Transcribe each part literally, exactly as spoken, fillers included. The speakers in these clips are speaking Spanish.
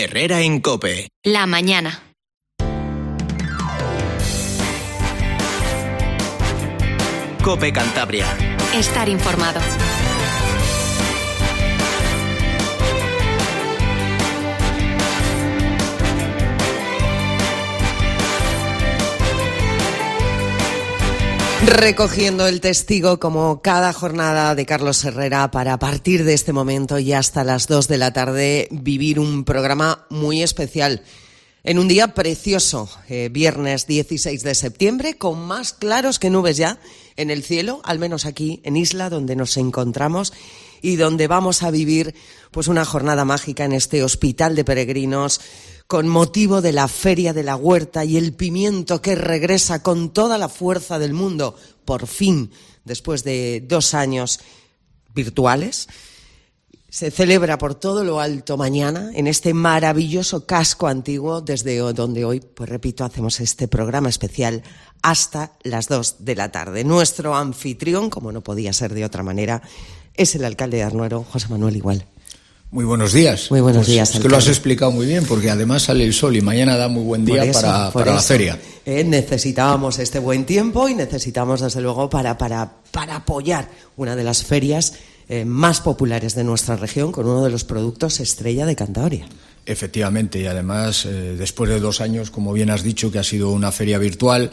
Herrera en COPE. La mañana. COPE Cantabria. Estar informado. Recogiendo el testigo como cada jornada de Carlos Herrera para a partir de este momento y hasta las dos de la tarde vivir un programa muy especial. En un día precioso, eh, viernes dieciséis de septiembre, con más claros que nubes ya en el cielo, al menos aquí en Isla, donde nos encontramos y donde vamos a vivir pues una jornada mágica en este hospital de peregrinos con motivo de la Feria de la Huerta y el pimiento que regresa con toda la fuerza del mundo, por fin, después de dos años virtuales. Se celebra por todo lo alto mañana en este maravilloso casco antiguo, desde donde hoy, pues repito, hacemos este programa especial hasta las dos de la tarde. Nuestro anfitrión, como no podía ser de otra manera, es el alcalde de Arnuero, José Manuel Igual. Muy buenos días. Muy buenos pues días, Es que alcalde. lo has explicado muy bien, porque además sale el sol y mañana da muy buen día Por eso, para, por para la eso. feria. Eh, necesitábamos este buen tiempo y necesitamos, desde luego, para, para, para apoyar una de las ferias eh, más populares de nuestra región, con uno de los productos estrella de Cantabria. Efectivamente, y además, eh, después de dos años, como bien has dicho, que ha sido una feria virtual,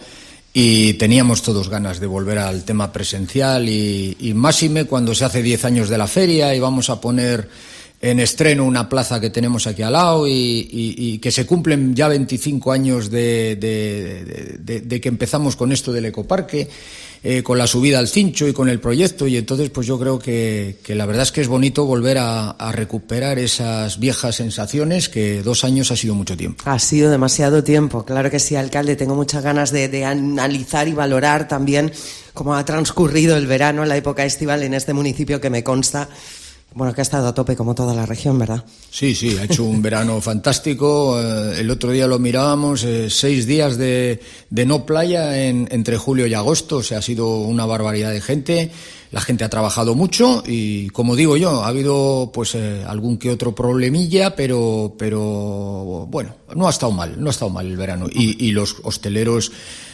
y teníamos todos ganas de volver al tema presencial, y, y máxime cuando se hace diez años de la feria y vamos a poner en estreno una plaza que tenemos aquí al lado y, y, y que se cumplen ya veinticinco años de, de, de, de, de que empezamos con esto del ecoparque, eh, con la subida al Cincho y con el proyecto, y entonces pues yo creo que, que la verdad es que es bonito volver a, a recuperar esas viejas sensaciones, que dos años ha sido mucho tiempo. Ha sido demasiado tiempo, claro que sí, alcalde. Tengo muchas ganas de, de analizar y valorar también cómo ha transcurrido el verano, la época estival en este municipio, que me consta, bueno, que ha estado a tope como toda la región, ¿verdad? Sí, sí, ha hecho un verano fantástico. Eh, el otro día lo mirábamos, eh, seis días de, de no playa en, entre julio y agosto. O sea, ha sido una barbaridad de gente. La gente ha trabajado mucho y, como digo yo, ha habido pues eh, algún que otro problemilla, pero, pero bueno, no ha estado mal, no ha estado mal el verano. Y, y los hosteleros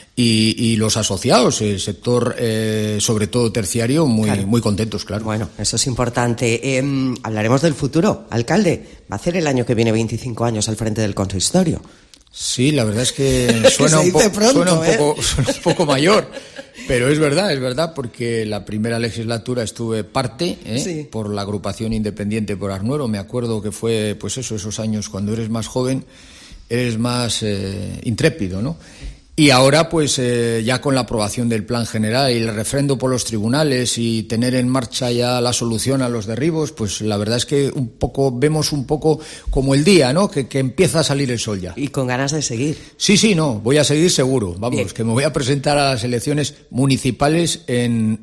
Y, y los asociados, el sector, eh, sobre todo terciario, muy, claro. muy contentos, claro. Bueno, eso es importante. Eh, hablaremos del futuro. Alcalde, va a hacer el año que viene veinticinco años al frente del consistorio. Sí, la verdad es que suena, un, po- pronto, suena, un, ¿eh? poco, suena un poco mayor, pero es verdad, es verdad, porque la primera legislatura estuve parte, ¿eh? Sí. por la agrupación independiente por Arnuero. Me acuerdo que fue, pues eso, esos años cuando eres más joven, eres más eh, intrépido, ¿no? Y ahora, pues, eh, ya con la aprobación del Plan General y el refrendo por los tribunales y tener en marcha ya la solución a los derribos, pues la verdad es que un poco vemos un poco como el día, ¿no? Que, que empieza a salir el sol ya. Y con ganas de seguir. Sí, sí, no, voy a seguir seguro. Vamos, Bien. que me voy a presentar a las elecciones municipales en,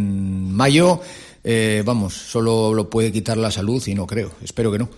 en mayo. Eh, vamos, solo lo puede quitar la salud y no creo, espero que no.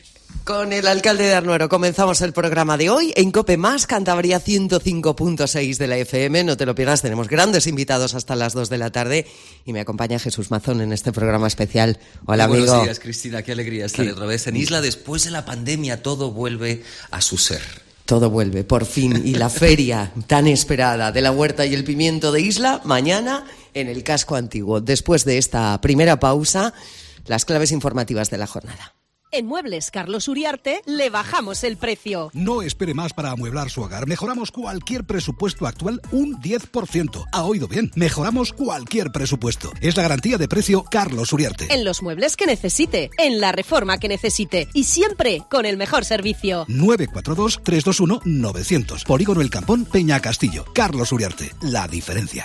Con el alcalde de Arnuero comenzamos el programa de hoy en COPE Más, Cantabria ciento cinco punto seis de la F M. No te lo pierdas, tenemos grandes invitados hasta las dos de la tarde y me acompaña Jesús Mazón en este programa especial. Hola, Muy amigo. Buenos días, Cristina, qué alegría estar ¿Qué? otra vez en Isla. Después de la pandemia todo vuelve a su ser. Todo vuelve, por fin, y la feria tan esperada de la huerta y el pimiento de Isla, mañana en el casco antiguo. Después de esta primera pausa, las claves informativas de la jornada. En Muebles Carlos Uriarte le bajamos el precio. No espere más para amueblar su hogar. Mejoramos cualquier presupuesto actual un diez por ciento. ¿Ha oído bien? Mejoramos cualquier presupuesto. Es la garantía de precio Carlos Uriarte. En los muebles que necesite, en la reforma que necesite y siempre con el mejor servicio. nueve cuatro dos, tres dos uno, nueve cero cero. Polígono El Campón, Peña Castillo. Carlos Uriarte. La diferencia.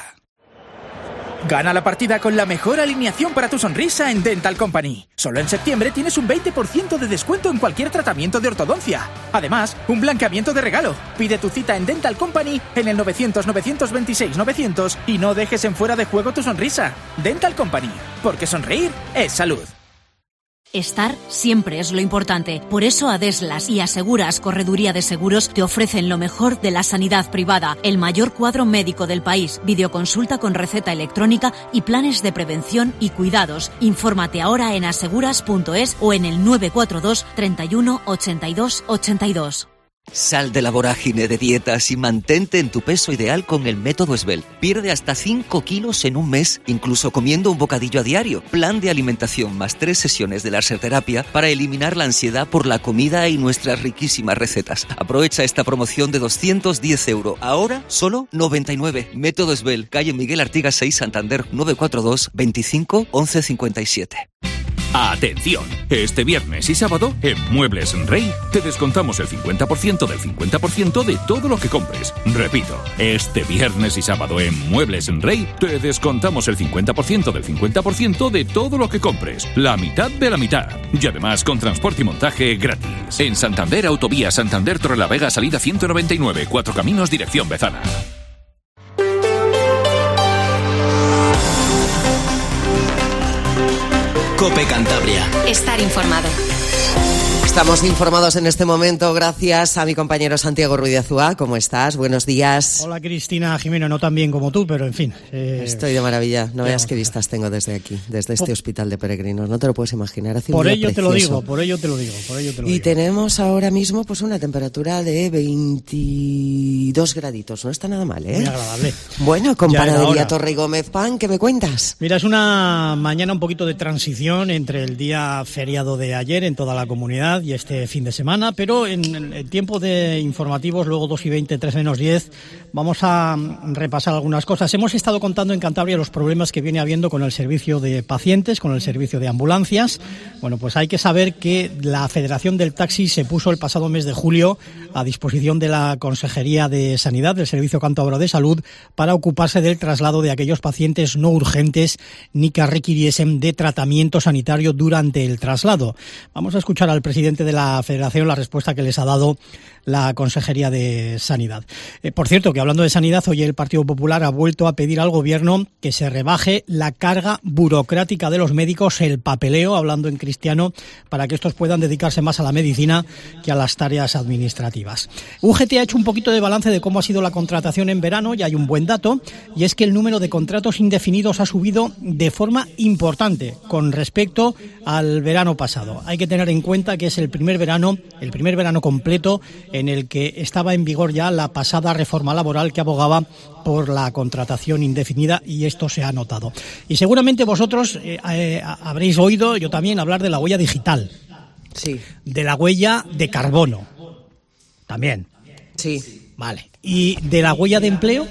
Gana la partida con la mejor alineación para tu sonrisa en Dental Company. Solo en septiembre tienes un veinte por ciento de descuento en cualquier tratamiento de ortodoncia. Además, un blanqueamiento de regalo. Pide tu cita en Dental Company en el novecientos, novecientos veintiséis, novecientos y no dejes en fuera de juego tu sonrisa. Dental Company, porque sonreír es salud. Estar siempre es lo importante. Por eso Adeslas y Aseguras Correduría de Seguros te ofrecen lo mejor de la sanidad privada, el mayor cuadro médico del país, videoconsulta con receta electrónica y planes de prevención y cuidados. Infórmate ahora en aseguras punto es o en el nueve cuatro dos, treinta y uno, ochenta y dos, ochenta y dos. Sal de la vorágine de dietas y mantente en tu peso ideal con el método Svelte. Pierde hasta cinco kilos en un mes, incluso comiendo un bocadillo a diario. Plan de alimentación más tres sesiones de laserterapia para eliminar la ansiedad por la comida y nuestras riquísimas recetas. Aprovecha esta promoción de doscientos diez euros. Ahora, solo noventa y nueve. Método Svelte, calle Miguel Artigas seis, Santander, nueve cuatro dos, veinticinco, once cincuenta y siete. Atención, este viernes y sábado en Muebles Rey te descontamos el cincuenta por ciento del cincuenta por ciento de todo lo que compres. Repito, este viernes y sábado en Muebles Rey te descontamos el cincuenta por ciento del cincuenta por ciento de todo lo que compres. La mitad de la mitad. Y además con transporte y montaje gratis. En Santander, Autovía Santander Torrelavega, salida ciento noventa y nueve, Cuatro Caminos, dirección Bezana. COPE Cantabria. Estar informado. Estamos informados en este momento gracias a mi compañero Santiago Ruiz de Azúa. ¿Cómo estás? Buenos días. Hola Cristina Jimeno, no tan bien como tú, pero en fin. Eh, Estoy de maravilla. No veas qué vistas tengo desde aquí, desde este por, hospital de peregrinos. No te lo puedes imaginar. Hace por un día ello precioso. te lo digo, por ello te lo digo, por ello te lo y digo. tenemos ahora mismo pues una temperatura de veintidós graditos. No está nada mal, ¿eh? Muy agradable. Bueno, con Panadería Torre y Gómez Pan, ¿qué me cuentas? Mira, es una mañana un poquito de transición entre el día feriado de ayer en toda la comunidad y este fin de semana, pero en el tiempo de informativos, luego dos y veinte, tres menos diez, vamos a repasar algunas cosas. Hemos estado contando en Cantabria los problemas que viene habiendo con el servicio de pacientes, con el servicio de ambulancias. Bueno, pues hay que saber que la Federación del Taxi se puso el pasado mes de julio a disposición de la Consejería de Sanidad, del Servicio Cántabro de Salud, para ocuparse del traslado de aquellos pacientes no urgentes ni que requiriesen de tratamiento sanitario durante el traslado. Vamos a escuchar al presidente de la Federación la respuesta que les ha dado la Consejería de Sanidad. Eh, por cierto, que hablando de sanidad, hoy el Partido Popular ha vuelto a pedir al Gobierno que se rebaje la carga burocrática de los médicos, el papeleo, hablando en cristiano, para que estos puedan dedicarse más a la medicina que a las tareas administrativas. U G T ha hecho un poquito de balance de cómo ha sido la contratación en verano y hay un buen dato, y es que el número de contratos indefinidos ha subido de forma importante con respecto al verano pasado. Hay que tener en cuenta que es el primer verano, el primer verano completo en el que estaba en vigor ya la pasada reforma laboral que abogaba por la contratación indefinida, y esto se ha notado. Y seguramente vosotros eh, eh, habréis oído, yo también, hablar de la huella digital. Sí. De la huella de carbono. También. Sí. Vale. ¿Y de la huella de empleo?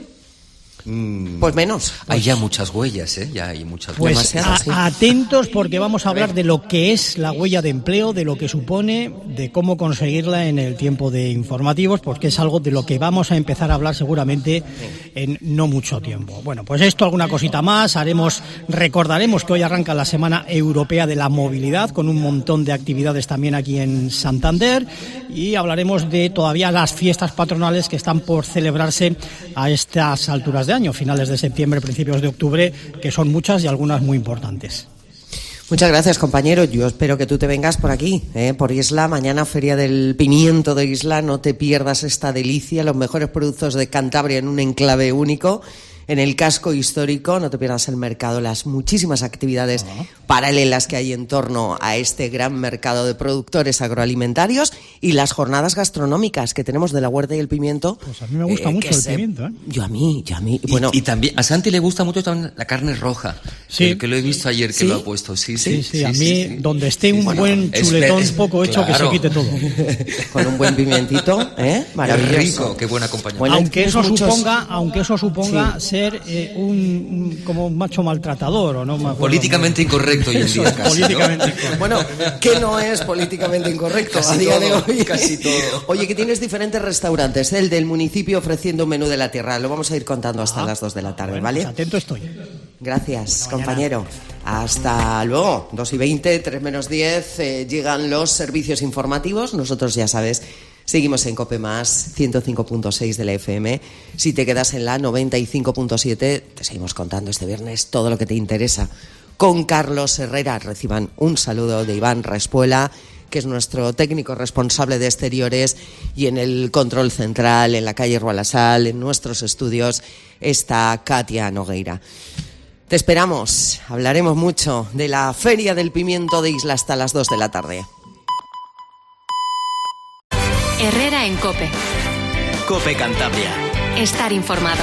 Mm, pues menos. Hay ya muchas huellas, ¿eh? Ya hay muchas pues huellas. A, sí. Atentos, porque vamos a hablar de lo que es la huella de empleo, de lo que supone, de cómo conseguirla en el tiempo de informativos, porque es algo de lo que vamos a empezar a hablar seguramente en no mucho tiempo. Bueno, pues esto, alguna cosita más, haremos, recordaremos que hoy arranca la Semana Europea de la Movilidad, con un montón de actividades también aquí en Santander, y hablaremos de todavía las fiestas patronales que están por celebrarse a estas alturas de año, finales de septiembre, principios de octubre, que son muchas y algunas muy importantes. Muchas gracias, compañero. Yo espero que tú te vengas por aquí, ¿eh? por Isla. Mañana, Feria del Pimiento de Isla. No te pierdas esta delicia, los mejores productos de Cantabria en un enclave único. En el casco histórico, no te pierdas el mercado, las muchísimas actividades uh-huh. paralelas que hay en torno a este gran mercado de productores agroalimentarios y las jornadas gastronómicas que tenemos de la huerta y el pimiento. Pues a mí me gusta eh, mucho el se... pimiento, ¿eh? Yo a mí, yo a mí. Y, bueno, y también, a Santi le gusta mucho también la carne roja, sí. que, que lo he visto ayer que ¿Sí? lo ha puesto. Sí, sí, sí, sí, sí a mí, sí, sí. donde esté sí, un bueno, buen chuletón es, poco es, hecho, claro. que se quite todo. Con un buen pimientito, ¿eh? Maravilloso. Qué rico, qué buen acompañamiento. Bueno, aunque, eso muchos... suponga, aunque eso suponga sí. ser eh, un Un, como un macho maltratador, o no me acuerdo. Políticamente incorrecto hoy en día, casi, políticamente ¿no? incorrecto. Bueno, ¿qué no es políticamente incorrecto casi a día todo, de hoy? Casi todo. Oye, que tienes diferentes restaurantes, el del municipio ofreciendo un menú de la tierra. Lo vamos a ir contando hasta ah, las dos de la tarde, bueno, ¿vale? Pues atento estoy. Gracias, compañero. Hasta luego. dos y veinte, tres menos diez, eh, llegan los servicios informativos. Nosotros, ya sabes, seguimos en COPE más, ciento cinco punto seis de la F M. Si te quedas en la noventa y cinco punto siete, te seguimos contando este viernes todo lo que te interesa. con Carlos Herrera. Reciban un saludo de Iván Respuela, que es nuestro técnico responsable de exteriores, y en el control central, en la calle Rualasal, en nuestros estudios, está Katia Nogueira. Te esperamos, hablaremos mucho de la Feria del Pimiento de Isla hasta las dos de la tarde. Herrera en COPE. COPE Cantabria. Estar informado.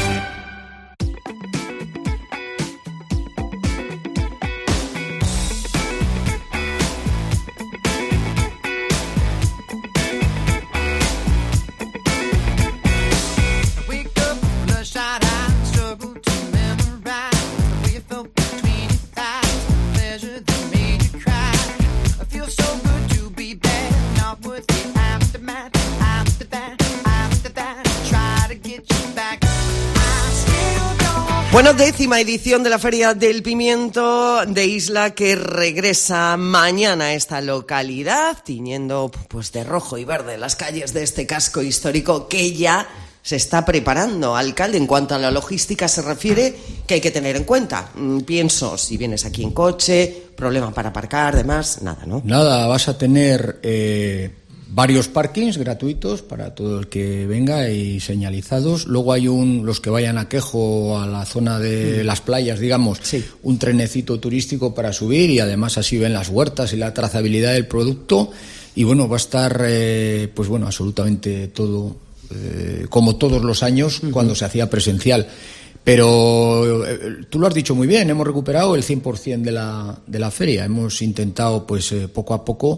Bueno, décima edición de la Feria del Pimiento de Isla, que regresa mañana a esta localidad, tiñendo pues de rojo y verde las calles de este casco histórico que ya se está preparando. Alcalde, en cuanto a la logística se refiere, ¿qué hay que tener en cuenta? Pienso, si vienes aquí en coche, problema para aparcar, demás, nada, ¿no? Nada, vas a tener eh, varios parkings gratuitos para todo el que venga y señalizados. Luego hay un, los que vayan a Quejo, a la zona de mm. las playas, digamos, sí. un trenecito turístico para subir, y además así ven las huertas y la trazabilidad del producto. Y bueno, va a estar, eh, pues bueno, absolutamente todo, eh, como todos los años, uh-huh. cuando se hacía presencial. Pero eh, tú lo has dicho muy bien, hemos recuperado el cien por ciento de la, de la feria. Hemos intentado, pues, eh, poco a poco,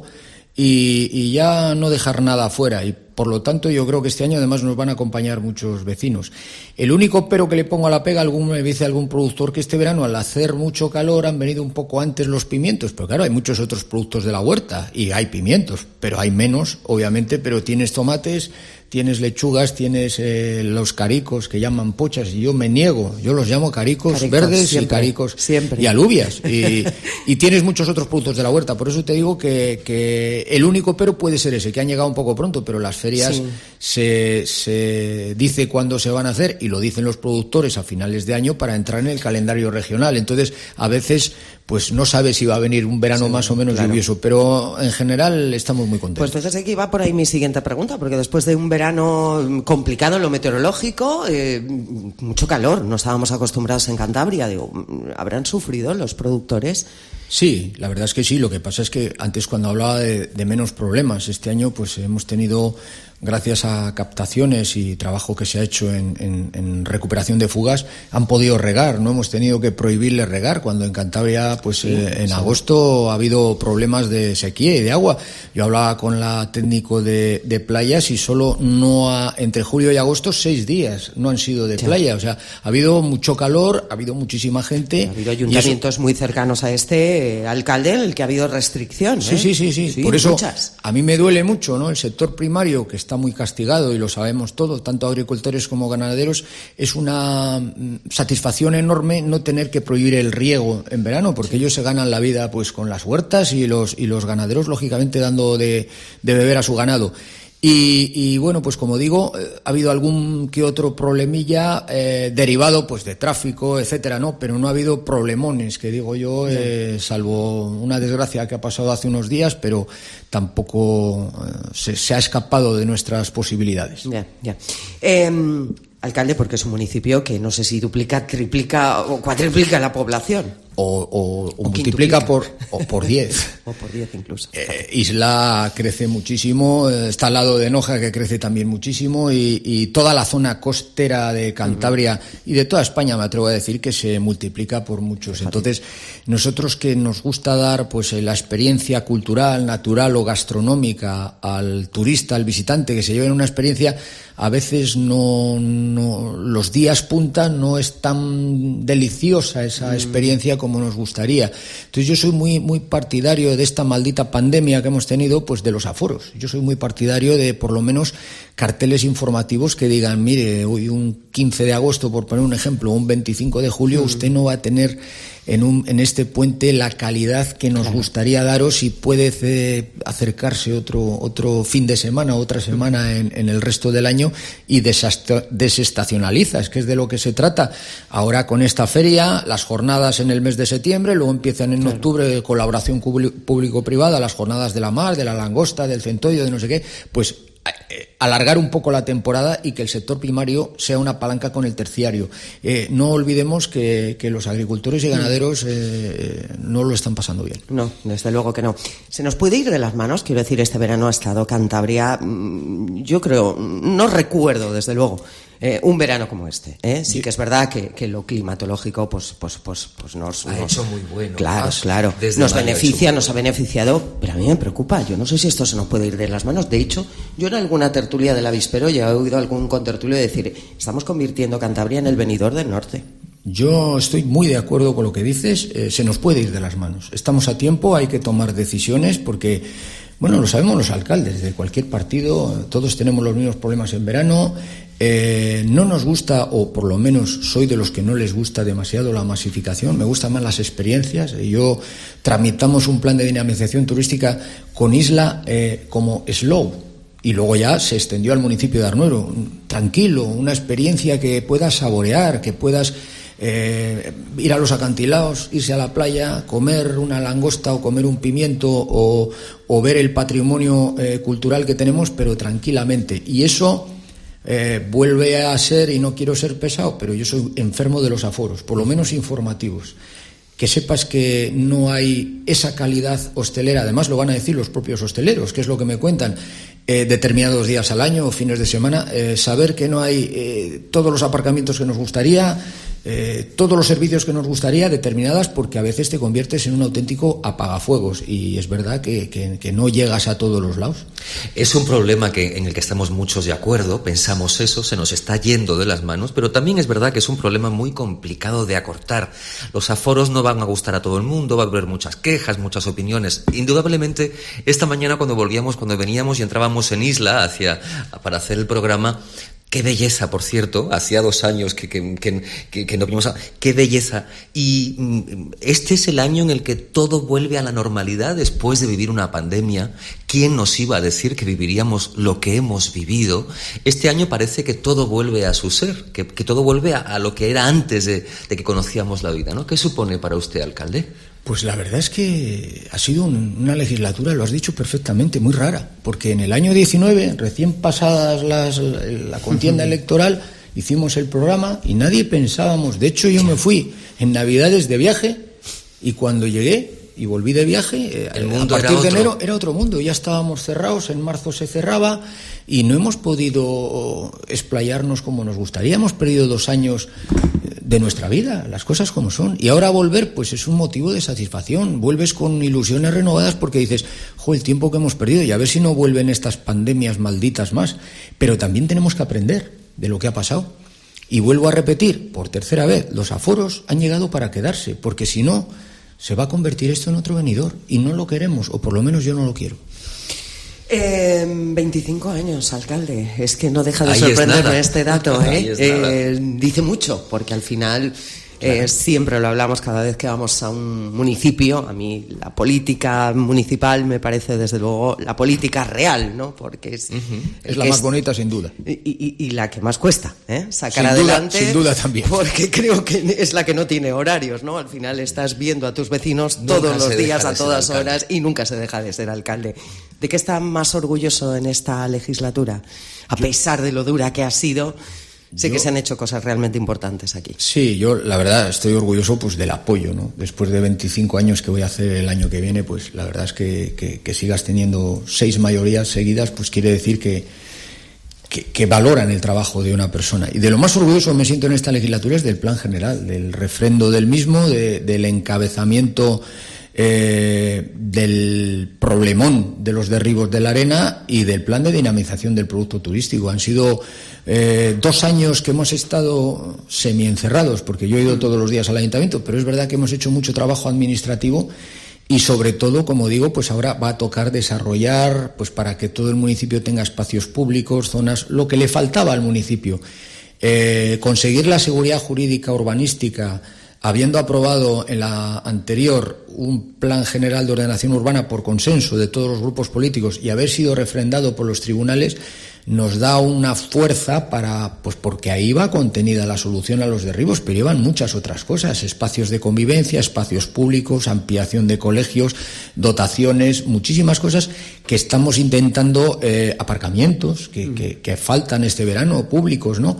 Y, y ya no dejar nada afuera, y por lo tanto yo creo que este año además nos van a acompañar muchos vecinos. El único pero que le pongo a la pega, algún, me dice algún productor, que este verano al hacer mucho calor han venido un poco antes los pimientos, pero claro, hay muchos otros productos de la huerta y hay pimientos, pero hay menos, obviamente, pero tienes tomates, tienes lechugas, tienes eh, los caricos que llaman pochas, y yo me niego, yo los llamo caricos, caricos verdes siempre, y caricos siempre. Y alubias, y, y tienes muchos otros productos de la huerta. Por eso te digo que, que el único pero puede ser ese, que han llegado un poco pronto, pero las ferias sí. se, se dice cuándo se van a hacer, y lo dicen los productores a finales de año para entrar en el calendario regional. Entonces, a veces pues no sabes si va a venir un verano sí, más o menos claro. lluvioso, pero en general estamos muy contentos. Pues entonces aquí va por ahí mi siguiente pregunta, porque después de un verano complicado en lo meteorológico, eh, mucho calor, no estábamos acostumbrados en Cantabria, digo, ¿habrán sufrido los productores? Sí, la verdad es que sí. Lo que pasa es que antes, cuando hablaba de, de menos problemas, este año pues hemos tenido, gracias a captaciones y trabajo que se ha hecho en, en, en recuperación de fugas, han podido regar, no hemos tenido que prohibirles regar, cuando en Cantabria pues sí, eh, en sí. agosto ha habido problemas de sequía y de agua. Yo hablaba con la técnico de, de playas, y solo no ha, entre julio y agosto seis días no han sido de sí. playa. O sea, ha habido mucho calor, ha habido muchísima gente. Ha habido ayuntamientos eso... muy cercanos a este, eh, alcalde, en el que ha habido restricción. Sí, ¿eh? sí, sí, sí, sí. Por eso muchas. A mí me duele mucho, ¿no? El sector primario, que está muy castigado, y lo sabemos todos, tanto agricultores como ganaderos, es una satisfacción enorme no tener que prohibir el riego en verano, porque sí. ellos se ganan la vida pues con las huertas, y los y los ganaderos, lógicamente, dando de, de beber a su ganado. Y, y bueno, pues como digo, eh, ha habido algún que otro problemilla eh, derivado pues de tráfico, etcétera, ¿no? Pero no ha habido problemones, que digo yo, eh, salvo una desgracia que ha pasado hace unos días, pero tampoco eh, se, se ha escapado de nuestras posibilidades. Ya, ya. Eh, alcalde, porque es un municipio que no sé si duplica, triplica o cuatriplica la población. O, o, o, o multiplica por o por diez. O por diez incluso. Eh, Isla crece muchísimo, está al lado de Noja, que crece también muchísimo, y, y toda la zona costera de Cantabria uh-huh. y de toda España, me atrevo a decir, que se multiplica por muchos. Entonces, nosotros, que nos gusta dar pues la experiencia cultural, natural o gastronómica al turista, al visitante, que se lleve una experiencia, a veces no, no los días punta no es tan deliciosa esa mm. experiencia como nos gustaría. Entonces yo soy muy muy partidario medio de esta maldita pandemia que hemos tenido, pues de los aforos. Yo soy muy partidario de, por lo menos, carteles informativos que digan, mire, hoy un quince de agosto, por poner un ejemplo, un veinticinco de julio, mm. usted no va a tener en, un, en este puente la calidad que nos claro. gustaría daros y puede eh, acercarse otro, otro fin de semana, otra semana en, en el resto del año y desast- desestacionaliza, es que es de lo que se trata. Ahora con esta feria, las jornadas en el mes de septiembre, luego empiezan en claro. octubre, colaboración público-privada, las jornadas de la mar, de la langosta, del centollo, de no sé qué, pues alargar un poco la temporada y que el sector primario sea una palanca con el terciario. Eh, no olvidemos que, que los agricultores y ganaderos eh, no lo están pasando bien. No, desde luego que no. Se nos puede ir de las manos, quiero decir, este verano ha estado Cantabria, yo creo, no recuerdo desde luego Eh, un verano como este, ¿eh? Sí que es verdad que, que lo climatológico pues, pues, pues, pues nos... Ha nos, hecho muy bueno. Claro, Más claro. Nos beneficia, nos ha beneficiado, pero a mí me preocupa. Yo no sé si esto se nos puede ir de las manos. De hecho, yo en alguna tertulia del avispero ya he oído algún contertulio decir, estamos convirtiendo Cantabria en el Benidorm del norte. Yo estoy muy de acuerdo con lo que dices. Eh, se nos puede ir de las manos. Estamos a tiempo, hay que tomar decisiones porque... Bueno, lo sabemos los alcaldes de cualquier partido, todos tenemos los mismos problemas en verano, eh, no nos gusta, o por lo menos soy de los que no les gusta demasiado la masificación, me gustan más las experiencias. Yo tramitamos un plan de dinamización turística con Isla eh, como slow, y luego ya se extendió al municipio de Arnuero, tranquilo, una experiencia que puedas saborear, que puedas... Eh, ir a los acantilados, irse a la playa, comer una langosta o comer un pimiento o, o ver el patrimonio eh, cultural que tenemos, pero tranquilamente. Y eso eh, vuelve a ser, y no quiero ser pesado, pero yo soy enfermo de los aforos, por lo menos informativos. Que sepas que no hay esa calidad hostelera, además lo van a decir los propios hosteleros, que es lo que me cuentan, eh, determinados días al año o fines de semana, eh, saber que no hay eh, todos los aparcamientos que nos gustaría, eh, todos los servicios que nos gustaría, determinadas, porque a veces te conviertes en un auténtico apagafuegos y es verdad que, que, que no llegas a todos los lados. Es un problema que, en el que estamos muchos de acuerdo, pensamos eso, se nos está yendo de las manos, pero también es verdad que es un problema muy complicado de acortar. Los aforos no van a gustar a todo el mundo, va a haber muchas quejas, muchas opiniones. Indudablemente, esta mañana cuando volvíamos, cuando veníamos y entrábamos en Isla hacia, para hacer el programa, qué belleza, por cierto, hacía dos años que, que, que, que, que no vimos a... ¡Qué belleza! Y este es el año en el que todo vuelve a la normalidad después de vivir una pandemia. ¿Quién nos iba a decir que viviríamos lo que hemos vivido? Este año parece que todo vuelve a su ser, que, que todo vuelve a, a lo que era antes de, de que conocíamos la vida, ¿no? ¿Qué supone para usted, alcalde? Pues la verdad es que ha sido un, una legislatura, lo has dicho perfectamente, muy rara, porque en el año diecinueve, recién pasadas las, la contienda electoral, hicimos el programa y nadie pensábamos, de hecho yo me fui en Navidades de viaje y cuando llegué y volví de viaje, el mundo a partir era de otro. enero era otro mundo, ya estábamos cerrados, en marzo se cerraba y no hemos podido explayarnos como nos gustaría, hemos perdido dos años de nuestra vida, las cosas como son, y ahora volver pues es un motivo de satisfacción, vuelves con ilusiones renovadas porque dices, jo, el tiempo que hemos perdido y a ver si no vuelven estas pandemias malditas más, pero también tenemos que aprender de lo que ha pasado. Y vuelvo a repetir, por tercera vez, los aforos han llegado para quedarse, porque si no, se va a convertir esto en otro Benidorm, y no lo queremos, o por lo menos yo no lo quiero. Eh, veinticinco años, alcalde. Es que no deja de Ahí sorprenderme este dato. ¿eh? Eh, dice mucho, porque al final eh, claro. siempre lo hablamos cada vez que vamos a un municipio. A mí la política municipal me parece desde luego la política real, ¿no? Porque es, uh-huh. es la más es, bonita sin duda. Y, y, y la que más cuesta, ¿eh? Sacar sin adelante. Duda, sin duda también. Porque creo que es la que no tiene horarios, ¿no? Al final estás viendo a tus vecinos nunca todos los días, a todas horas, y nunca se deja de ser alcalde. ¿De qué está más orgulloso en esta legislatura? A pesar de lo dura que ha sido, sé yo, que se han hecho cosas realmente importantes aquí. Sí, yo la verdad estoy orgulloso pues del apoyo, ¿no? Después de veinticinco años que voy a hacer el año que viene, pues la verdad es que, que, que sigas teniendo seis mayorías seguidas, pues quiere decir que, que, que valoran el trabajo de una persona. Y de lo más orgulloso me siento en esta legislatura es del plan general, del refrendo del mismo, de, del encabezamiento Eh, del problemón de los derribos de la arena y del plan de dinamización del producto turístico. Han sido eh, dos años que hemos estado semi-encerrados, porque yo he ido todos los días al ayuntamiento, pero es verdad que hemos hecho mucho trabajo administrativo Y sobre todo, como digo, pues ahora va a tocar desarrollar, pues para que todo el municipio tenga espacios públicos, zonas, lo que le faltaba al municipio. Eh, conseguir la seguridad jurídica urbanística, habiendo aprobado en la anterior un plan general de ordenación urbana por consenso de todos los grupos políticos y haber sido refrendado por los tribunales, nos da una fuerza para, pues porque ahí va contenida la solución a los derribos, pero llevan muchas otras cosas, espacios de convivencia, espacios públicos, ampliación de colegios, dotaciones, muchísimas cosas que estamos intentando, eh, aparcamientos que, que, que faltan este verano, públicos, ¿no?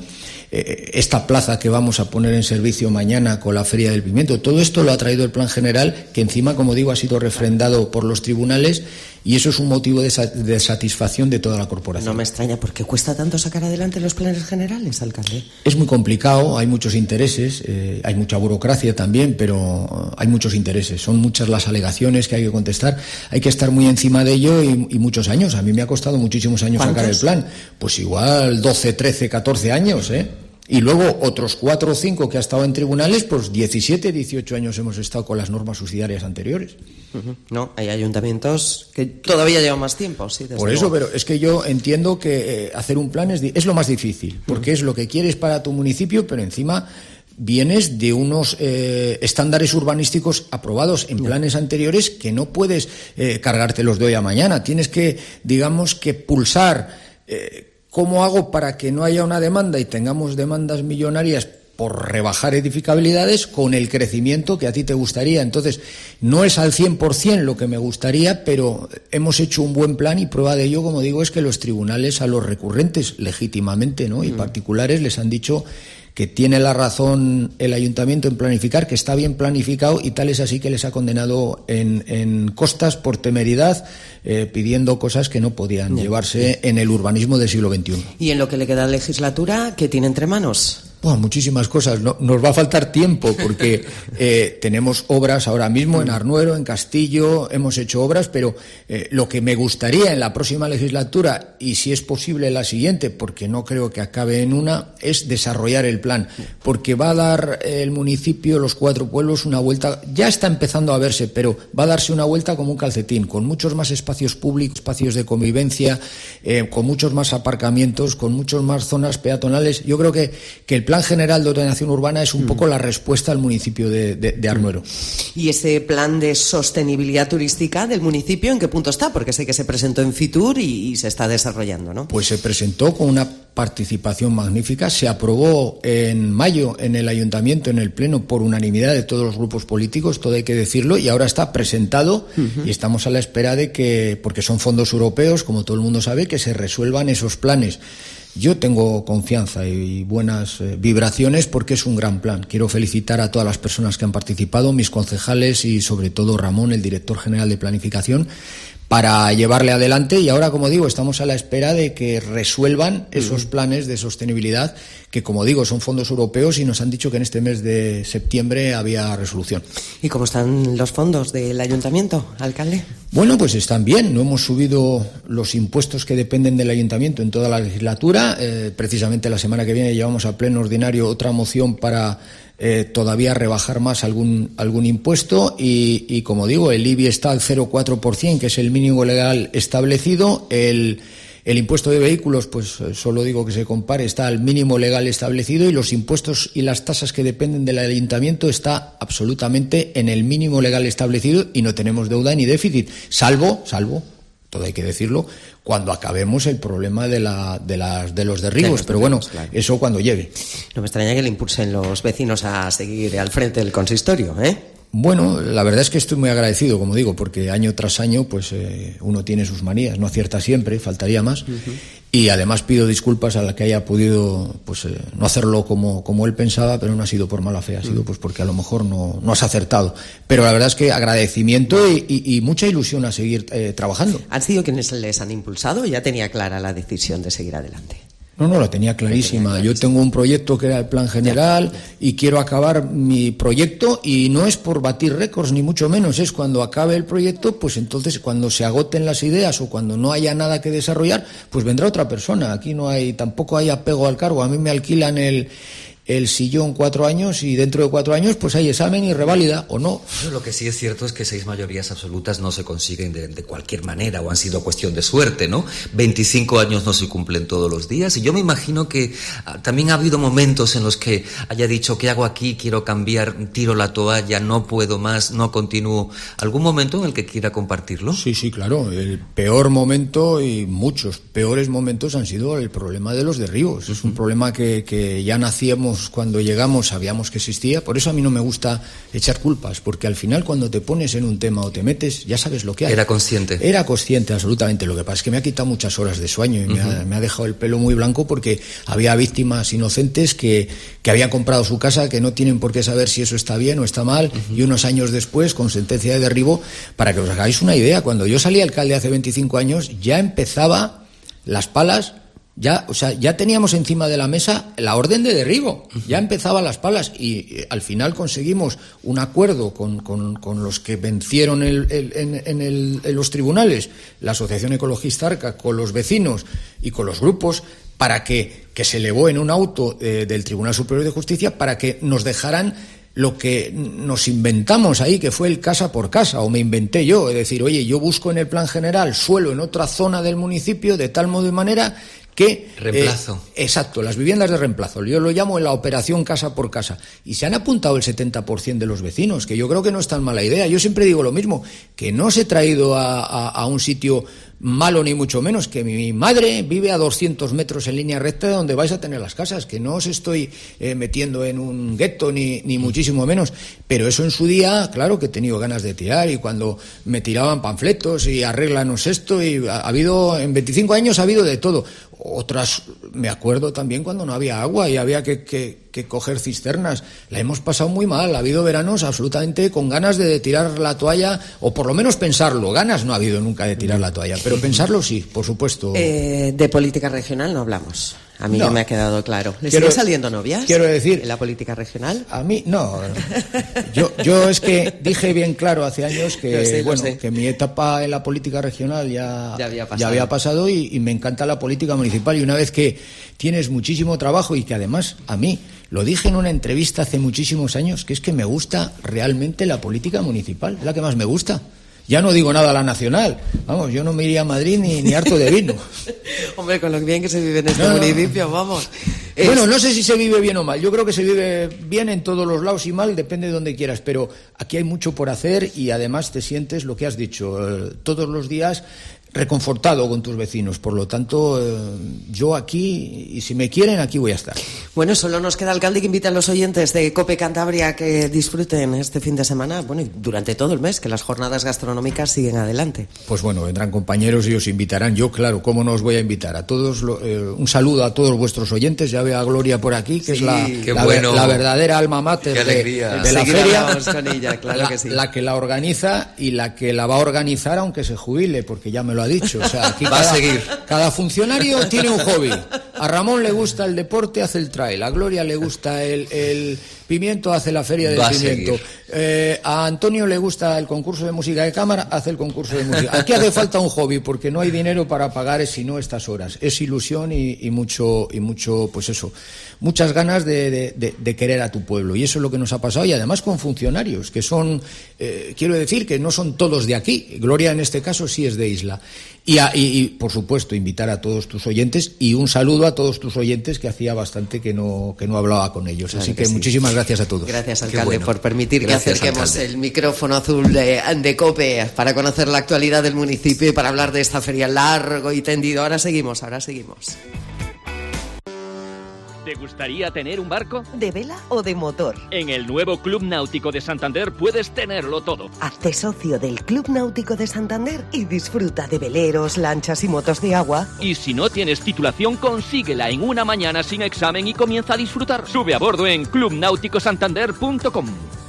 Esta plaza que vamos a poner en servicio mañana con la Feria del Pimiento, todo esto lo ha traído el Plan General, que encima, como digo, ha sido refrendado por los tribunales, y eso es un motivo de, sa- de satisfacción de toda la corporación. No me extraña, ¿por qué cuesta tanto sacar adelante los planes generales, alcalde? Es muy complicado, hay muchos intereses, eh, hay mucha burocracia también, pero hay muchos intereses, son muchas las alegaciones que hay que contestar, hay que estar muy encima de ello y, y muchos años. A mí me ha costado muchísimos años ¿Cuántos? sacar el plan, pues igual doce, trece, catorce años, ¿eh? Y luego otros cuatro o cinco que ha estado en tribunales, pues diecisiete, dieciocho años hemos estado con las normas subsidiarias anteriores. Uh-huh. No, hay ayuntamientos que todavía llevan más tiempo, sí. Desde Por eso, luego. pero es que yo entiendo que eh, hacer un plan es, di- es lo más difícil, porque uh-huh. es lo que quieres para tu municipio, pero encima vienes de unos eh, estándares urbanísticos aprobados en planes anteriores que no puedes eh, cargártelos de hoy a mañana. Tienes que, digamos, que pulsar. Eh, ¿Cómo hago para que no haya una demanda y tengamos demandas millonarias por rebajar edificabilidades con el crecimiento que a ti te gustaría? Entonces, no es al cien por ciento lo que me gustaría, pero hemos hecho un buen plan y prueba de ello, como digo, es que los tribunales a los recurrentes, legítimamente, ¿no?, y mm. particulares, les han dicho que tiene la razón el ayuntamiento en planificar, que está bien planificado, y tal es así que les ha condenado en, en costas por temeridad, eh, pidiendo cosas que no podían no. llevarse en el urbanismo del siglo veintiuno. ¿Y en lo que le queda de legislatura, qué tiene entre manos? Bueno, muchísimas cosas. No, nos va a faltar tiempo porque eh, tenemos obras ahora mismo en Arnuero, en Castillo, hemos hecho obras, pero eh, lo que me gustaría en la próxima legislatura, y si es posible la siguiente, porque no creo que acabe en una, es desarrollar el plan, porque va a dar el municipio, los cuatro pueblos, una vuelta, ya está empezando a verse, pero va a darse una vuelta como un calcetín, con muchos más espacios públicos, espacios de convivencia, eh, con muchos más aparcamientos, con muchos más zonas peatonales. Yo creo que, que el plan general de ordenación urbana es un mm. poco la respuesta al municipio de, de, de Arnuero. ¿Y ese plan de sostenibilidad turística del municipio en qué punto está? Porque sé que se presentó en Fitur y, y se está desarrollando, ¿no? Pues se presentó con una participación magnífica, se aprobó en mayo en el ayuntamiento, en el pleno, por unanimidad de todos los grupos políticos, todo hay que decirlo, y ahora está presentado uh-huh. y estamos a la espera de que, porque son fondos europeos, como todo el mundo sabe, que se resuelvan esos planes. Yo tengo confianza y buenas eh, vibraciones porque es un gran plan. Quiero felicitar a todas las personas que han participado, mis concejales y sobre todo Ramón, el director general de planificación, para llevarle adelante, y ahora, como digo, estamos a la espera de que resuelvan esos planes de sostenibilidad que, como digo, son fondos europeos y nos han dicho que en este mes de septiembre había resolución. ¿Y cómo están los fondos del ayuntamiento, alcalde? Bueno, pues están bien, no hemos subido los impuestos que dependen del ayuntamiento en toda la legislatura, eh, precisamente la semana que viene llevamos a pleno ordinario otra moción para Eh, todavía rebajar más algún algún impuesto y, y como digo, el I B I está al cero coma cuatro por ciento, que es el mínimo legal establecido. El, el impuesto de vehículos, pues solo digo que se compare, está al mínimo legal establecido, y los impuestos y las tasas que dependen del ayuntamiento está absolutamente en el mínimo legal establecido, y no tenemos deuda ni déficit, salvo, salvo, todo hay que decirlo, cuando acabemos el problema de la de las de los derribos, pero bueno, claro, eso cuando llegue. No me extraña que le impulsen los vecinos a seguir al frente del consistorio, ¿eh? Bueno, la verdad es que estoy muy agradecido, como digo, porque año tras año pues eh, uno tiene sus manías, no acierta siempre, faltaría más. Uh-huh. Y además pido disculpas a la que haya podido pues eh, no hacerlo como, como él pensaba, pero no ha sido por mala fe, ha sido uh-huh. pues porque a lo mejor no, no has acertado. Pero la verdad es que agradecimiento y, y, y mucha ilusión a seguir eh, trabajando. ¿Han sido quienes les han impulsado o ya tenía clara la decisión de seguir adelante? No, no, la tenía clarísima. Tenía Yo tengo un proyecto que era el plan general y quiero acabar mi proyecto, y no es por batir récords ni mucho menos, es cuando acabe el proyecto, pues entonces cuando se agoten las ideas o cuando no haya nada que desarrollar, pues vendrá otra persona. Aquí no hay, tampoco hay apego al cargo. A mí me alquilan el el sillón cuatro años y dentro de cuatro años pues hay examen y reválida o no. Lo que sí es cierto es que seis mayorías absolutas no se consiguen de, de cualquier manera o han sido cuestión de suerte, ¿no? veinticinco años no se cumplen todos los días y yo me imagino que ah, también ha habido momentos en los que haya dicho ¿qué hago aquí? Quiero cambiar, tiro la toalla, no puedo más, no continúo. ¿Algún momento en el que quiera compartirlo? Sí, sí, claro. El peor momento y muchos peores momentos han sido el problema de los derribos. Es un problema que, que ya nacíamos cuando llegamos, sabíamos que existía. Por eso a mí no me gusta echar culpas, porque al final cuando te pones en un tema o te metes, ya sabes lo que hay. Era consciente. Era consciente, absolutamente. Lo que pasa es que me ha quitado muchas horas de sueño y uh-huh. me, ha, me ha dejado el pelo muy blanco porque había víctimas inocentes que, que habían comprado su casa, que no tienen por qué saber si eso está bien o está mal, uh-huh. y unos años después, con sentencia de derribo, para que os hagáis una idea, cuando yo salí alcalde hace veinticinco años, ya empezaba las palas. Ya, o sea, ya teníamos encima de la mesa la orden de derribo, ya empezaban las palas y eh, al final conseguimos un acuerdo con, con, con los que vencieron el, el, en, en, el, en los tribunales, la Asociación Ecologista Arca, con los vecinos y con los grupos, para que, que se elevó en un auto eh, del Tribunal Superior de Justicia para que nos dejaran lo que nos inventamos ahí, que fue el casa por casa, o me inventé yo, es decir, oye, yo busco en el plan general suelo en otra zona del municipio de tal modo y manera que... Reemplazo. Eh, exacto, las viviendas de reemplazo. Yo lo llamo la operación casa por casa. Y se han apuntado el setenta por ciento de los vecinos, que yo creo que no es tan mala idea. Yo siempre digo lo mismo, que no os he traído a, a, a un sitio malo ni mucho menos, que mi madre vive a doscientos metros en línea recta de donde vais a tener las casas, que no os estoy eh, metiendo en un gueto ni, ni muchísimo menos, pero eso en su día, claro que he tenido ganas de tirar, y cuando me tiraban panfletos y arréglanos esto, y ha, ha habido, en veinticinco años ha habido de todo. Otras, me acuerdo también cuando no había agua y había que, que, que coger cisternas, la hemos pasado muy mal, ha habido veranos absolutamente con ganas de tirar la toalla, o por lo menos pensarlo. Ganas no ha habido nunca de tirar la toalla, pero pensarlo sí, por supuesto. Eh, de política regional no hablamos. A mí no, ya me ha quedado claro. ¿Le quiero, siguen saliendo novias? Quiero decir... ¿En la política regional? A mí, no. Yo, yo es que dije bien claro hace años que, sé, bueno, que mi etapa en la política regional ya, ya había pasado, ya había pasado y, y me encanta la política municipal. Y una vez que tienes muchísimo trabajo y que además a mí, lo dije en una entrevista hace muchísimos años, que es que me gusta realmente la política municipal, es la que más me gusta. Ya no digo nada a la nacional. Vamos, yo no me iría a Madrid ni, ni harto de vino. Hombre, con lo bien que se vive en este no, municipio, vamos. Bueno, es... no sé si se vive bien o mal. Yo creo que se vive bien en todos los lados y mal, depende de donde quieras. Pero aquí hay mucho por hacer y además te sientes lo que has dicho. Eh, todos los días reconfortado con tus vecinos. Por lo tanto, eh, yo aquí, y si me quieren, aquí voy a estar. Bueno, solo nos queda, alcalde, que invita a los oyentes de COPE Cantabria a que disfruten este fin de semana, bueno, y durante todo el mes, que las jornadas gastronómicas siguen adelante. Pues bueno, vendrán compañeros y os invitarán. Yo, claro, ¿cómo no os voy a invitar? A todos, eh, un saludo a todos vuestros oyentes. Ya veo a Gloria por aquí, que sí, es la, la, bueno. la verdadera alma mater de, de la feria. Con ella, claro la, que sí. La que la organiza y la que la va a organizar aunque se jubile, porque ya me lo ha dicho. O sea, aquí va cada, a seguir. Cada funcionario tiene un hobby. A Ramón le gusta el deporte, hace el trail. A Gloria le gusta el, el pimiento, hace la feria del va pimiento. A, eh, a Antonio le gusta el concurso de música de cámara, hace el concurso de música. Aquí hace falta un hobby, porque no hay dinero para pagar si no estas horas. Es ilusión y, y mucho, y mucho, pues eso, muchas ganas de, de, de, de querer a tu pueblo. Y eso es lo que nos ha pasado. Y además con funcionarios, que son, eh, quiero decir, que no son todos de aquí. Gloria en este caso sí es de Isla. Y, a, y, y, por supuesto, invitar a todos tus oyentes y un saludo a todos tus oyentes, que hacía bastante que no, que no hablaba con ellos. Claro Así que, que sí. muchísimas gracias a todos. Gracias, alcalde, bueno. por permitir gracias, que acerquemos alcalde. el micrófono azul de, de COPE para conocer la actualidad del municipio y para hablar de esta feria largo y tendido. Ahora seguimos, ahora seguimos. ¿Te gustaría tener un barco? ¿De vela o de motor? En el nuevo Club Náutico de Santander puedes tenerlo todo. Hazte socio del Club Náutico de Santander y disfruta de veleros, lanchas y motos de agua. Y si no tienes titulación, consíguela en una mañana sin examen y comienza a disfrutar. Sube a bordo en club náutico santander punto com.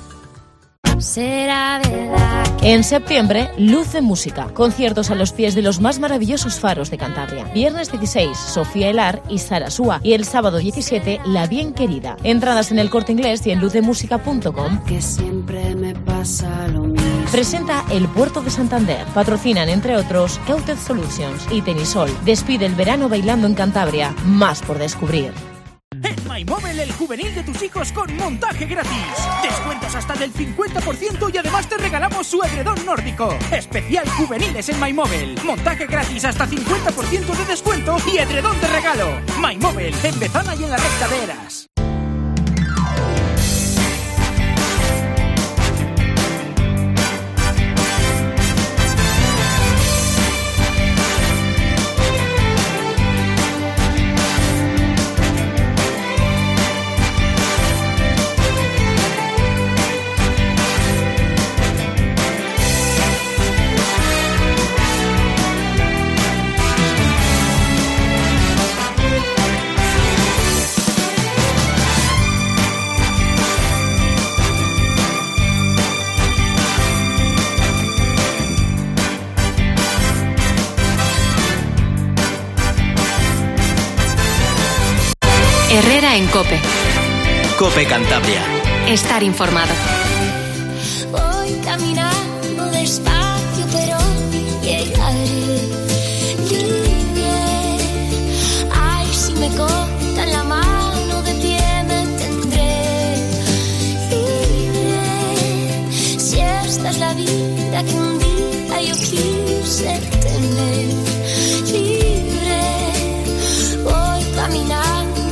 Será verdad. En septiembre, Luce Música. Conciertos a los pies de los más maravillosos faros de Cantabria. Viernes dieciséis, Sofía Elar y Sara Súa. Y el sábado diecisiete, La Bien Querida. Entradas en el Corte Inglés y en luce música punto com. Que siempre me pasa lo mismo. Presenta el Puerto de Santander. Patrocinan, entre otros, Cauted Solutions y Tenisol. Despide el verano bailando en Cantabria. Más por descubrir. MyMobile, el juvenil de tus hijos con montaje gratis. Descuentos hasta del cincuenta por ciento y además te regalamos su edredón nórdico. Especial juveniles en MyMobile. Montaje gratis hasta cincuenta por ciento de descuento y edredón de regalo. MyMobile, en Bezana y en la recta de Eras. Herrera en COPE. COPE Cantabria. Estar informado. Voy caminando despacio, pero llegaré libre. Ay, si me cortan la mano, de pie me tendré libre. Si esta es la vida que un día yo quise tener libre. Voy caminando.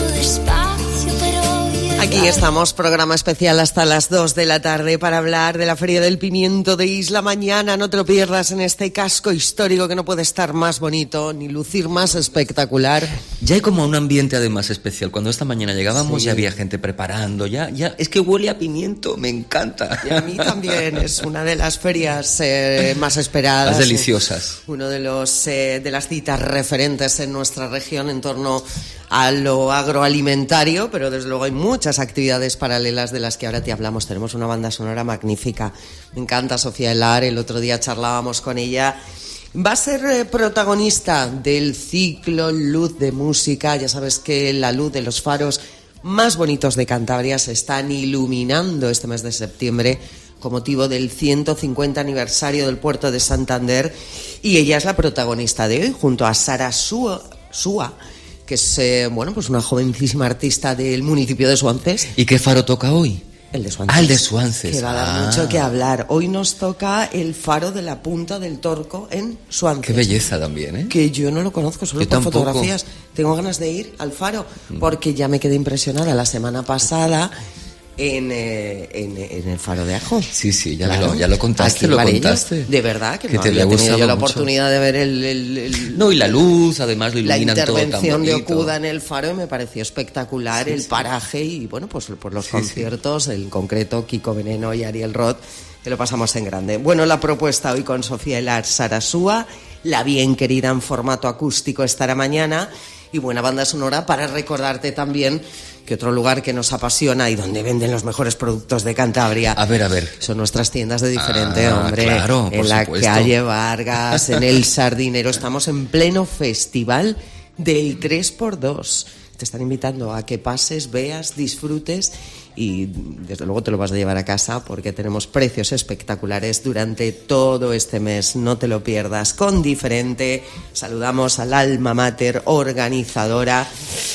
Aquí estamos, programa especial hasta las dos de la tarde para hablar de la Feria del Pimiento de Isla Mañana. No te lo pierdas en este casco histórico que no puede estar más bonito ni lucir más espectacular. Ya hay como un ambiente además especial. Cuando esta mañana llegábamos Sí. ya había gente preparando, ya, ya, es que huele a pimiento, me encanta. Y a mí también es una de las ferias eh, más esperadas. Las deliciosas. Uno de los eh, de las citas referentes en nuestra región en torno a lo agroalimentario, pero desde luego hay muchas actividades paralelas de las que ahora te hablamos. Tenemos una banda sonora magnífica. Me encanta Sofía Elar, el otro día charlábamos con ella. Va a ser eh, protagonista del ciclo Luz de Música. Ya sabes que la luz de los faros más bonitos de Cantabria se están iluminando este mes de septiembre con motivo del ciento cincuenta aniversario del puerto de Santander, y ella es la protagonista de hoy junto a Sara Súa, Súa que es eh, bueno, pues una jovencísima artista del municipio de Suances. ¿Y qué faro toca hoy? El de Suances. Ah, el de Suances. Que va a dar ah. mucho que hablar. Hoy nos toca el faro de la Punta del Torco en Suances. Qué belleza también, ¿eh? Que yo no lo conozco, solo yo por tampoco. fotografías. Tengo ganas de ir al faro, porque ya me quedé impresionada la semana pasada en, eh, en, en el faro de Ajo. Sí, sí, ya, Claro. lo, ya lo contaste, Aquí lo Varello, contaste. De verdad que, que no te había le tenido yo la mucho. oportunidad de ver el... el, el no, y la luz, además lo la iluminan todo tan intervención de bonito. Okuda en el faro, y me pareció espectacular. Sí, el sí. paraje y bueno, pues por los sí, conciertos, sí. en concreto Kiko Veneno y Ariel Roth, que lo pasamos en grande. Bueno, la propuesta hoy con Sofía Elar, Sara Súa, la bien querida en formato acústico estará mañana, y buena banda sonora para recordarte también que otro lugar que nos apasiona y donde venden los mejores productos de Cantabria. A ver, a ver. Son nuestras tiendas de Diferente, ah, hombre. Claro, en la supuesto. calle Vargas, en el Sardinero. Estamos en pleno festival del tres por dos. Te están invitando a que pases, veas, disfrutes y desde luego te lo vas a llevar a casa, porque tenemos precios espectaculares durante todo este mes. No te lo pierdas. Con Diferente saludamos al alma mater organizadora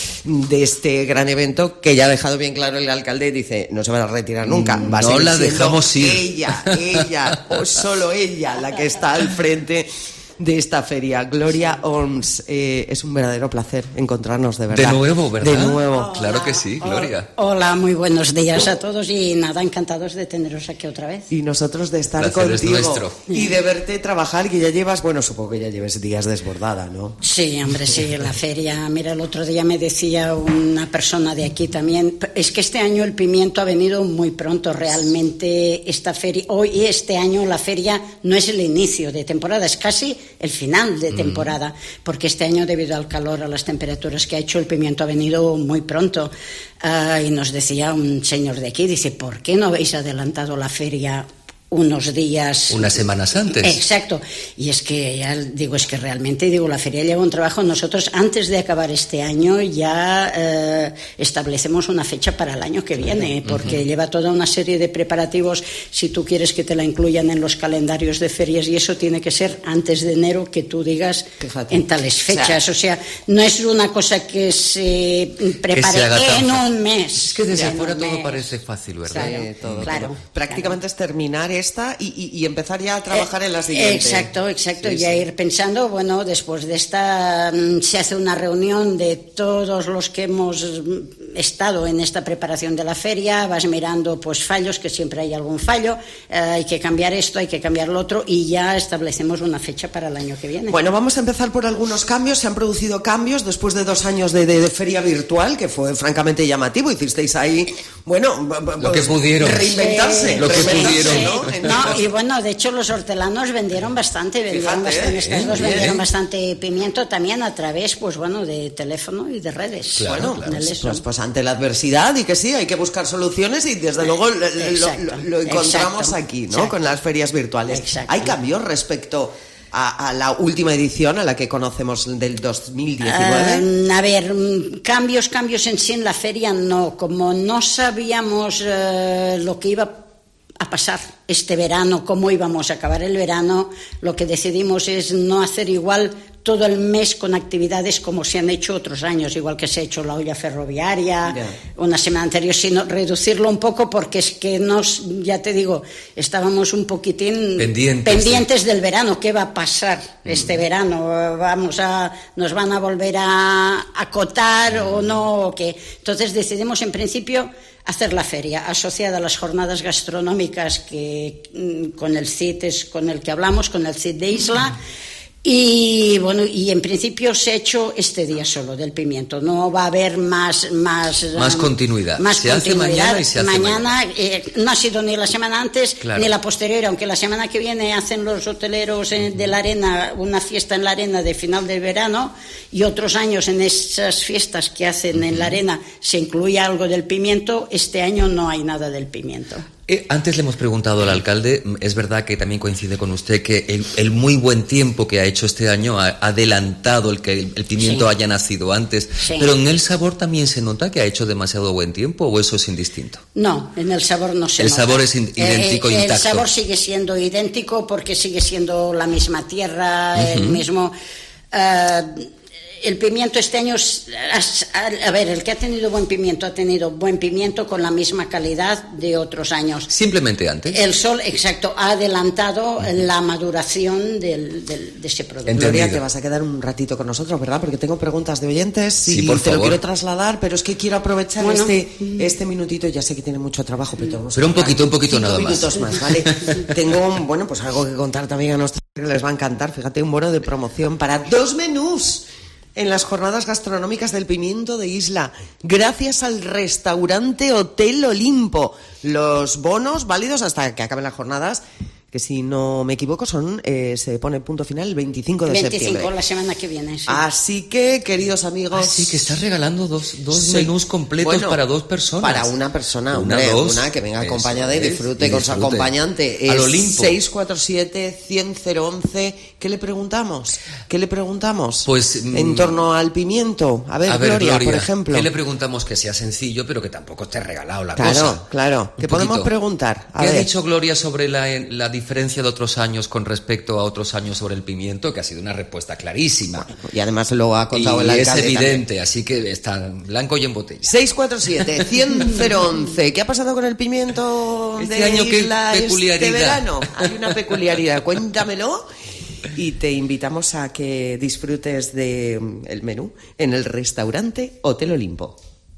de este gran evento, que ya ha dejado bien claro el alcalde. Dice, no se van a retirar nunca, va a no seguir la siendo dejamos ir. ella, ella o solo ella la que está al frente de esta feria. Gloria Oms, eh, es un verdadero placer encontrarnos, de verdad. De nuevo, ¿verdad? De nuevo. Hola, claro que sí, Gloria. Hola, muy buenos días a todos y nada, encantados de teneros aquí otra vez. Y nosotros de estar Placer contigo es nuestro. Y de verte trabajar, que ya llevas, bueno, supongo que ya lleves días desbordada, ¿no? Sí, hombre, sí, la feria. Mira, el otro día me decía una persona de aquí también, es que este año el pimiento ha venido muy pronto, realmente esta feria, hoy este año la feria no es el inicio de temporada, es casi el final de temporada, porque este año, debido al calor, a las temperaturas que ha hecho, el pimiento ha venido muy pronto. Uh, y nos decía un señor de aquí, dice, ¿por qué no habéis adelantado la feria unos días... Unas semanas antes. Exacto. Y es que, ya digo, es que realmente, digo, la feria lleva un trabajo. Nosotros, antes de acabar este año, ya eh, establecemos una fecha para el año que viene, porque uh-huh. lleva toda una serie de preparativos. Si tú quieres que te la incluyan en los calendarios de ferias, y eso tiene que ser antes de enero, que tú digas Fíjate. en tales fechas. O sea, no es una cosa que se prepare que se en un mes. Es que desde afuera todo mes. parece fácil, ¿verdad? Claro, sí, todo, claro, todo. Prácticamente claro. es terminar esta y, y, y empezar ya a trabajar eh, en la siguiente. Exacto, exacto. Sí, ya sí. ir pensando, bueno, después de esta se hace una reunión de todos los que hemos estado en esta preparación de la feria, vas mirando pues fallos, que siempre hay algún fallo, eh, hay que cambiar esto, hay que cambiar lo otro, y ya establecemos una fecha para el año que viene. Bueno, vamos a empezar por algunos cambios. Se han producido cambios después de dos años de, de, de feria virtual, que fue francamente llamativo. Hicisteis ahí, bueno, lo que pudieron. Reinventarse. Lo que pudieron, ¿no? No, y bueno, de hecho los hortelanos vendieron bastante, vendieron Fíjate, bastante, eh, estos dos eh, vendieron eh. bastante pimiento también a través, pues bueno, de teléfono y de redes. Claro, bueno, claro. Pues, pues ante la adversidad, y que sí, hay que buscar soluciones, y desde luego lo, exacto, lo, lo encontramos exacto, aquí, ¿no? Exacto. Con las ferias virtuales. Exacto. ¿Hay cambios respecto a, a la última edición, a la que conocemos del dos mil diecinueve? Uh, a ver, cambios, cambios en sí en la feria no. Como no sabíamos uh, lo que iba a pasar este verano, cómo íbamos a acabar el verano, lo que decidimos es no hacer igual todo el mes con actividades como se han hecho otros años, igual que se ha hecho la olla ferroviaria yeah. una semana anterior, sino reducirlo un poco, porque es que nos, ya te digo, estábamos un poquitín pendientes, pendientes sí. del verano. ¿Qué va a pasar mm. este verano? Vamos a, nos van a volver a acotar mm. o no, o qué. Entonces decidimos en principio hacer la feria asociada a las jornadas gastronómicas que con el C I T es con el que hablamos, con el C I T de Isla. Y bueno, y en principio se ha hecho este día solo del pimiento. No va a haber más más más um, continuidad. Más se continuidad. hace mañana y se hace mañana. mañana. Eh, no ha sido ni la semana antes claro. ni la posterior, aunque la semana que viene hacen los hoteleros eh, de la arena una fiesta en la arena de final del verano, y otros años en esas fiestas que hacen uh-huh. en la arena se incluye algo del pimiento. Este año no hay nada del pimiento. Eh, antes le hemos preguntado al alcalde, es verdad que también coincide con usted que el, el muy buen tiempo que ha hecho este año ha adelantado el que el, el pimiento sí. haya nacido antes, sí. pero en el sabor también se nota que ha hecho demasiado buen tiempo, ¿o eso es indistinto? No, en el sabor no se el nota. El sabor es in, idéntico, eh, intacto. El sabor sigue siendo idéntico porque sigue siendo la misma tierra, uh-huh. el mismo... Uh, El pimiento este año, a ver, el que ha tenido buen pimiento ha tenido buen pimiento con la misma calidad de otros años. Simplemente antes. El sol, exacto, ha adelantado la maduración del, del, de ese producto. Entendido. Gloria, te vas a quedar un ratito con nosotros, ¿verdad? Porque tengo preguntas de oyentes sí, y por te favor. lo quiero trasladar, pero es que quiero aprovechar bueno, este, este minutito. Ya sé que tiene mucho trabajo, pero tenemos Pero un poquito, un poquito nada más. minutos más, ¿vale? Tengo, bueno, pues algo que contar también a nuestros que les va a encantar. Fíjate, un bono de promoción para dos menús en las jornadas gastronómicas del pimiento de Isla, gracias al restaurante Hotel Olimpo. Los bonos válidos hasta que acaben las jornadas, que si no me equivoco son eh, se pone punto final el veinticinco de veinticinco, septiembre. La semana que viene, sí. Así que, queridos amigos... Así que estás regalando dos, dos sí. menús completos bueno, para dos personas. Para una persona, una, hombre, dos, una que venga eso acompañada y disfrute, y disfrute con su acompañante. Al Olimpo. seis cuatro siete, cien, cero once. ¿Qué le preguntamos? ¿Qué le preguntamos? Pues... En torno al pimiento. A ver, a ver Gloria, Gloria, por ejemplo. ¿qué le preguntamos? Que sea sencillo, pero que tampoco esté regalado la claro, cosa. Claro, claro. ¿Qué podemos preguntar? A ¿Qué ver. ha dicho Gloria sobre la, la diferencia de otros años con respecto a otros años sobre el pimiento? Que ha sido una respuesta clarísima. Bueno, y además lo ha contado y el alcalde. es evidente, también. Así que está blanco y en botella. seis cuatro siete, cien, cero once. ¿Qué ha pasado con el pimiento este de año? Isla ¿Qué peculiaridad? Este verano? Hay una peculiaridad. Cuéntamelo. Y te invitamos a que disfrutes del de menú en el restaurante Hotel Olimpo.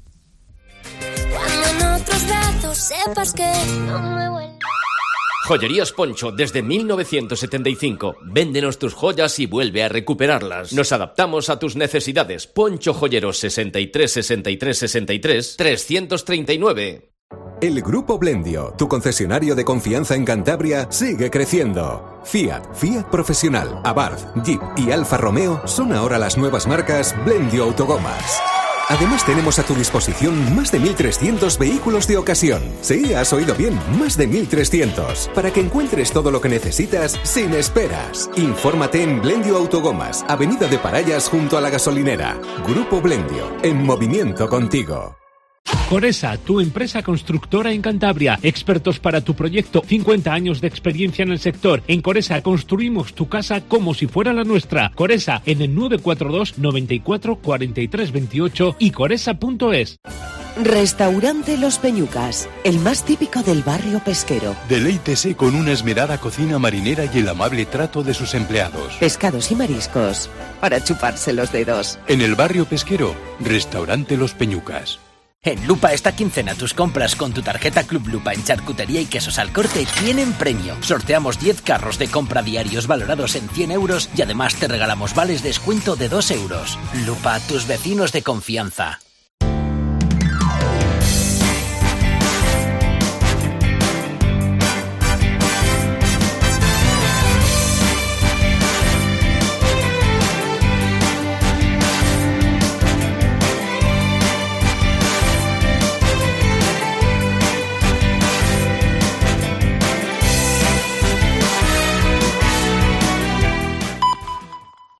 Cuando en otros brazos sepas que no me vuelvo. Joyerías Poncho desde mil novecientos setenta y cinco. Véndenos tus joyas y vuelve a recuperarlas. Nos adaptamos a tus necesidades. Poncho Joyeros sesenta y tres sesenta y tres sesenta y tres trescientos treinta y nueve. El Grupo Blendio, tu concesionario de confianza en Cantabria, sigue creciendo. Fiat, Fiat Profesional, Abarth, Jeep y Alfa Romeo son ahora las nuevas marcas Blendio Autogomas. Además tenemos a tu disposición más de mil trescientos vehículos de ocasión. Sí, has oído bien, más de mil trescientos. Para que encuentres todo lo que necesitas sin esperas. Infórmate en Blendio Autogomas, Avenida de Parayas junto a la gasolinera. Grupo Blendio, en movimiento contigo. Coresa, tu empresa constructora en Cantabria. Expertos para tu proyecto. cincuenta años de experiencia en el sector. En Coresa construimos tu casa como si fuera la nuestra. Coresa en el nueve cuatro dos, noventa y cuatro, cuarenta y tres veintiocho y coresa punto es. Restaurante Los Peñucas, el más típico del barrio pesquero. Deleítese con una esmerada cocina marinera y el amable trato de sus empleados. Pescados y mariscos, para chuparse los dedos. En el barrio pesquero, Restaurante Los Peñucas. En Lupa esta quincena tus compras con tu tarjeta Club Lupa en charcutería y quesos al corte tienen premio. Sorteamos diez carros de compra diarios valorados en cien euros y además te regalamos vales descuento de dos euros. Lupa, tus vecinos de confianza.